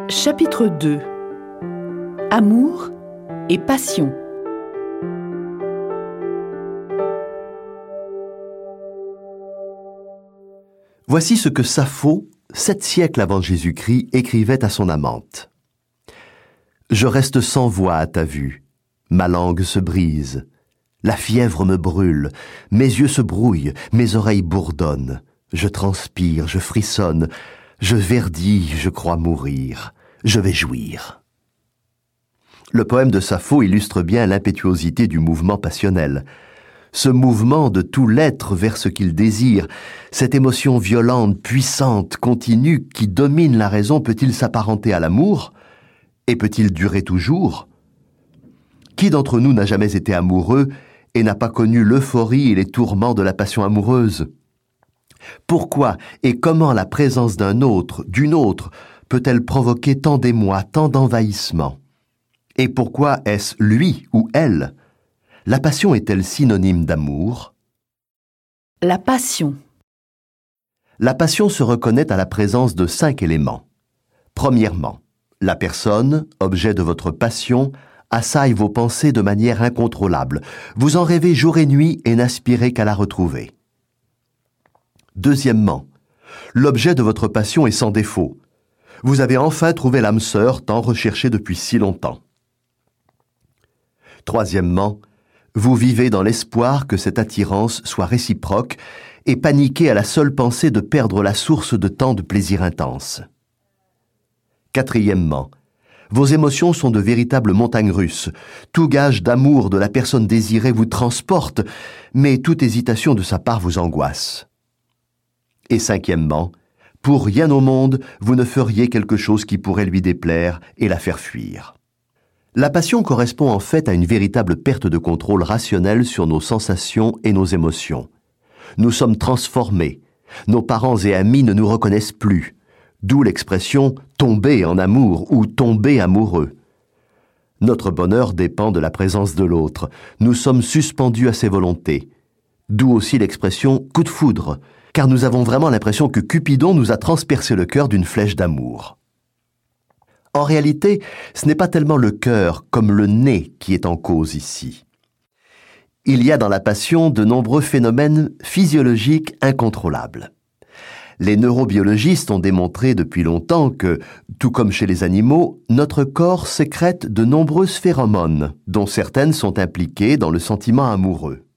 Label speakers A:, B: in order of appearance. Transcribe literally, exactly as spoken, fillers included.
A: Chapitre deux. Amour et passion.
B: Voici ce que Sappho, sept siècles avant Jésus-Christ, écrivait à son amante. « Je reste sans voix à ta vue, ma langue se brise, la fièvre me brûle, mes yeux se brouillent, mes oreilles bourdonnent, je transpire, je frissonne, je verdis, je crois mourir, je vais jouir. » Le poème de Sappho illustre bien l'impétuosité du mouvement passionnel. Ce mouvement de tout l'être vers ce qu'il désire, cette émotion violente, puissante, continue, qui domine la raison, peut-il s'apparenter à l'amour? Et peut-il durer toujours? Qui d'entre nous n'a jamais été amoureux et n'a pas connu l'euphorie et les tourments de la passion amoureuse? Pourquoi et comment la présence d'un autre, d'une autre, peut-elle provoquer tant d'émoi, tant d'envahissement? Et pourquoi est-ce lui ou elle? La passion est-elle synonyme d'amour?
A: La passion.
B: La passion se reconnaît à la présence de cinq éléments. Premièrement, la personne, objet de votre passion, assaille vos pensées de manière incontrôlable. Vous en rêvez jour et nuit et n'aspirez qu'à la retrouver. Deuxièmement, l'objet de votre passion est sans défaut. Vous avez enfin trouvé l'âme sœur tant recherchée depuis si longtemps. Troisièmement, vous vivez dans l'espoir que cette attirance soit réciproque et paniquez à la seule pensée de perdre la source de tant de plaisir intense. Quatrièmement, vos émotions sont de véritables montagnes russes. Tout gage d'amour de la personne désirée vous transporte, mais toute hésitation de sa part vous angoisse. Et cinquièmement, pour rien au monde, vous ne feriez quelque chose qui pourrait lui déplaire et la faire fuir. La passion correspond en fait à une véritable perte de contrôle rationnel sur nos sensations et nos émotions. Nous sommes transformés. Nos parents et amis ne nous reconnaissent plus. D'où l'expression « tomber en amour » ou « tomber amoureux ». Notre bonheur dépend de la présence de l'autre. Nous sommes suspendus à ses volontés. D'où aussi l'expression « coup de foudre », car nous avons vraiment l'impression que Cupidon nous a transpercé le cœur d'une flèche d'amour. En réalité, ce n'est pas tellement le cœur comme le nez qui est en cause ici. Il y a dans la passion de nombreux phénomènes physiologiques incontrôlables. Les neurobiologistes ont démontré depuis longtemps que, tout comme chez les animaux, notre corps sécrète de nombreuses phéromones, dont certaines sont impliquées dans le sentiment amoureux.